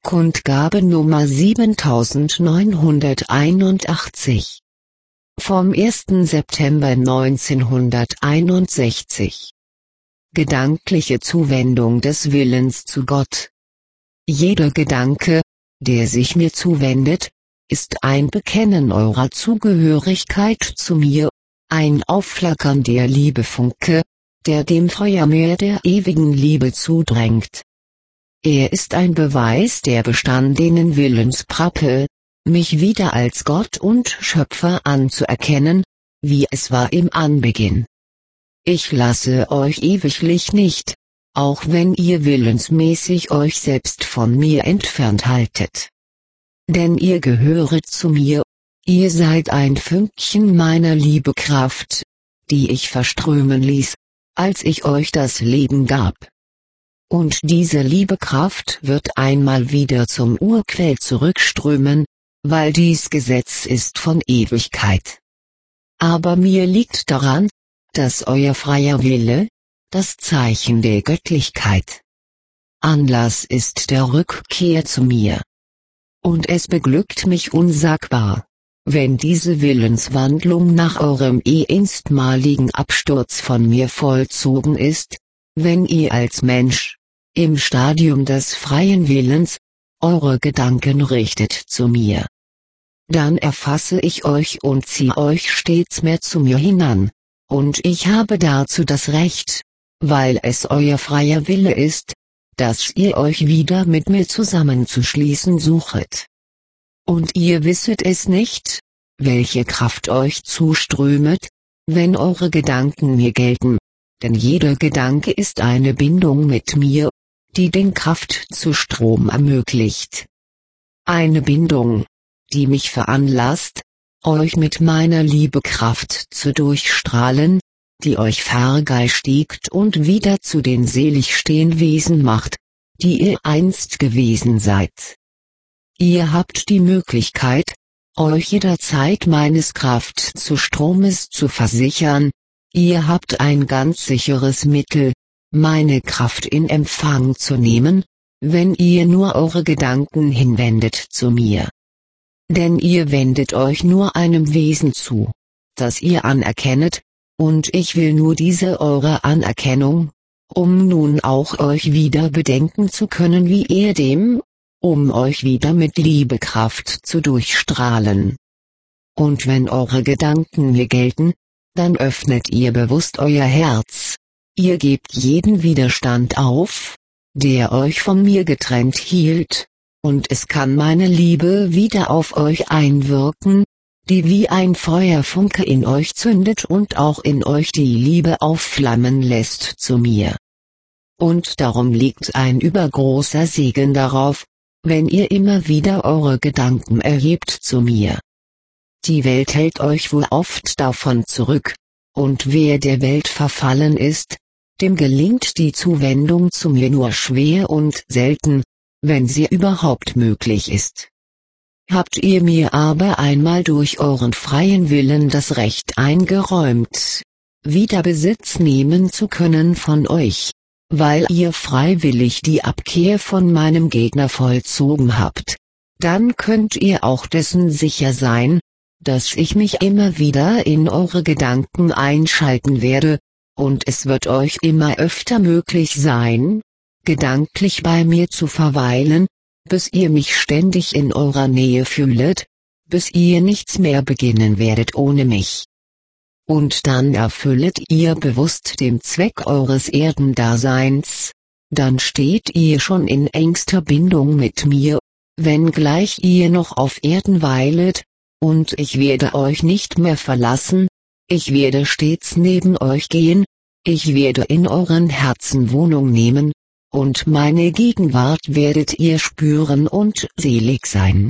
Kundgabe Nummer 7981. Vom 1. September 1961. Gedankliche Zuwendung des Willens zu Gott. Jeder Gedanke, der sich mir zuwendet, ist ein Bekennen eurer Zugehörigkeit zu mir, ein Aufflackern der Liebefunke, der dem Feuermeer der ewigen Liebe zudrängt. Er ist ein Beweis der bestandenen Willensprappe, mich wieder als Gott und Schöpfer anzuerkennen, wie es war im Anbeginn. Ich lasse euch ewiglich nicht, auch wenn ihr willensmäßig euch selbst von mir entfernt haltet. Denn ihr gehöret zu mir, ihr seid ein Fünkchen meiner Liebekraft, die ich verströmen ließ, als ich euch das Leben gab. Und diese Liebekraft wird einmal wieder zum Urquell zurückströmen, weil dies Gesetz ist von Ewigkeit. Aber mir liegt daran, dass euer freier Wille, das Zeichen der Göttlichkeit, Anlass ist der Rückkehr zu mir. Und es beglückt mich unsagbar, wenn diese Willenswandlung nach eurem einstmaligen Absturz von mir vollzogen ist, wenn ihr als Mensch, im Stadium des freien Willens, eure Gedanken richtet zu mir. Dann erfasse ich euch und ziehe euch stets mehr zu mir hinan, und ich habe dazu das Recht, weil es euer freier Wille ist, dass ihr euch wieder mit mir zusammenzuschließen suchet. Und ihr wisset es nicht, welche Kraft euch zuströmet, wenn eure Gedanken mir gelten, denn jeder Gedanke ist eine Bindung mit mir, die den Kraftzustrom ermöglicht. Eine Bindung, die mich veranlasst, euch mit meiner Liebekraft zu durchstrahlen, die euch vergeistigt und wieder zu den seligstehen Wesen macht, die ihr einst gewesen seid. Ihr habt die Möglichkeit, euch jederzeit meines Kraftstromes zu versichern, ihr habt ein ganz sicheres Mittel, meine Kraft in Empfang zu nehmen, wenn ihr nur eure Gedanken hinwendet zu mir. Denn ihr wendet euch nur einem Wesen zu, das ihr anerkennet, und ich will nur diese eure Anerkennung, um nun auch euch wieder bedenken zu können wie er dem, um euch wieder mit Liebekraft zu durchstrahlen. Und wenn eure Gedanken mir gelten, dann öffnet ihr bewusst euer Herz, ihr gebt jeden Widerstand auf, der euch von mir getrennt hielt, und es kann meine Liebe wieder auf euch einwirken, die wie ein Feuerfunke in euch zündet und auch in euch die Liebe aufflammen lässt zu mir. Und darum liegt ein übergroßer Segen darauf, wenn ihr immer wieder eure Gedanken erhebt zu mir. Die Welt hält euch wohl oft davon zurück, und wer der Welt verfallen ist, dem gelingt die Zuwendung zu mir nur schwer und selten, wenn sie überhaupt möglich ist. Habt ihr mir aber einmal durch euren freien Willen das Recht eingeräumt, wieder Besitz nehmen zu können von euch, weil ihr freiwillig die Abkehr von meinem Gegner vollzogen habt, dann könnt ihr auch dessen sicher sein, dass ich mich immer wieder in eure Gedanken einschalten werde, und es wird euch immer öfter möglich sein, gedanklich bei mir zu verweilen, bis ihr mich ständig in eurer Nähe fühlet, bis ihr nichts mehr beginnen werdet ohne mich. Und dann erfüllet ihr bewusst den Zweck eures Erdendaseins, dann steht ihr schon in engster Bindung mit mir, wenngleich ihr noch auf Erden weilet, und ich werde euch nicht mehr verlassen, ich werde stets neben euch gehen, ich werde in euren Herzen Wohnung nehmen, und meine Gegenwart werdet ihr spüren und selig sein.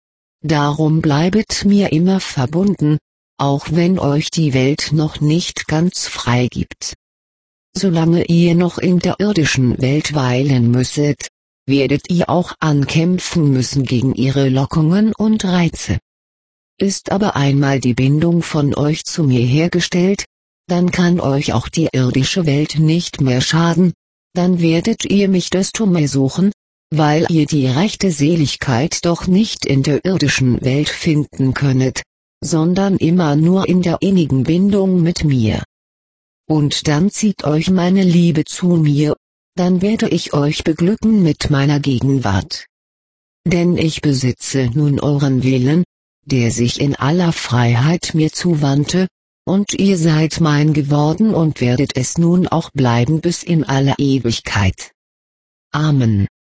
Darum bleibet mir immer verbunden, auch wenn euch die Welt noch nicht ganz frei gibt. Solange ihr noch in der irdischen Welt weilen müsset, werdet ihr auch ankämpfen müssen gegen ihre Lockungen und Reize. Ist aber einmal die Bindung von euch zu mir hergestellt, dann kann euch auch die irdische Welt nicht mehr schaden, dann werdet ihr mich desto mehr suchen, weil ihr die rechte Seligkeit doch nicht in der irdischen Welt finden könnet, sondern immer nur in der innigen Bindung mit mir. Und dann zieht euch meine Liebe zu mir, dann werde ich euch beglücken mit meiner Gegenwart. Denn ich besitze nun euren Willen, der sich in aller Freiheit mir zuwandte, und ihr seid mein geworden und werdet es nun auch bleiben bis in alle Ewigkeit. Amen.